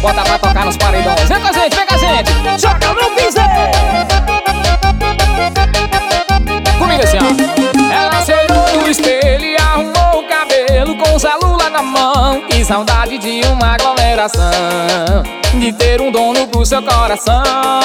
bota pra tocar nos paredões. Vem com a gente, vem com a gente. Joga no piseiro. Comigo assim, ó. Ela se olhou no espelho e arrumou o cabelo com o celular na mão. Que saudade de uma aglomeração, de ter um dono pro seu coração.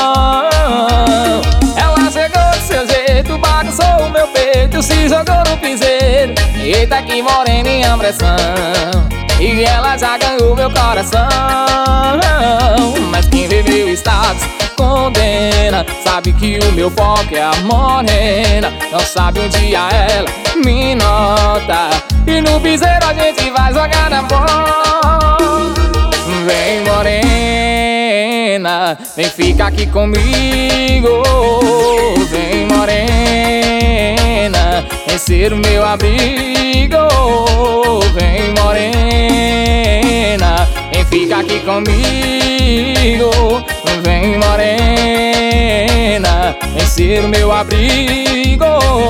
Ela chegou do seu jeito, bagunçou o meu peito, se jogou no piseiro. Eita que moreninha pressão, e ela já ganhou meu coração. Mas quem vê meu status condena, sabe que o meu foco é a morena. Não sabe um dia ela me nota, e no piseiro a gente vai jogar na bola. Vem morena, vem ficar aqui comigo. Vem morena, vem ser o meu abrigo. Vem morena, vem ficar aqui comigo. Vem morena, vem ser o meu abrigo.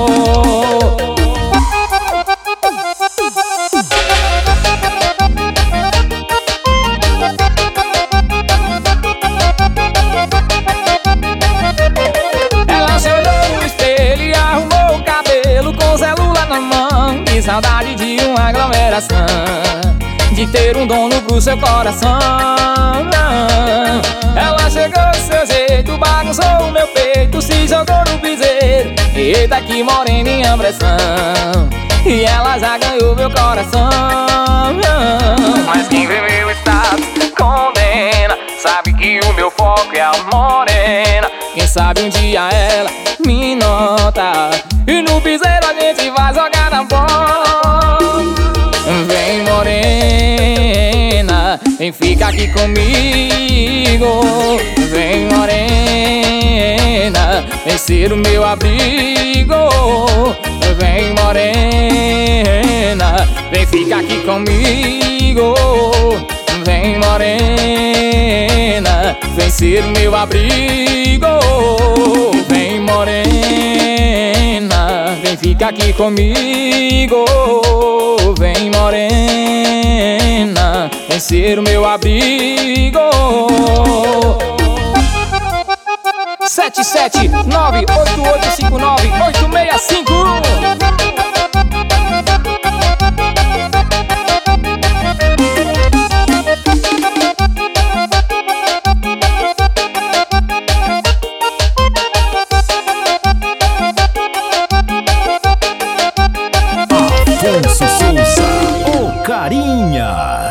Que saudade de uma aglomeração, de ter um dono pro seu coração. Ela chegou do seu jeito, bagunçou o meu peito, se jogou no piseiro. Eita que moreninha pressão, e ela já ganhou meu coração. Mas quem vê meu status condena, sabe que o meu foco é a morena. Quem sabe um dia ela me nota, e no piseiro a gente vai jogar na bola. Vem morena, vem ficar aqui comigo. Vem morena, vem ser o meu abrigo. Vem morena, vem ficar aqui comigo. Vem morena, vem ser o meu abrigo. Vem morena, vem ficar aqui comigo. Vem morena, vem ser o meu abrigo. 77988598665. Afonso Souza, o Carinha.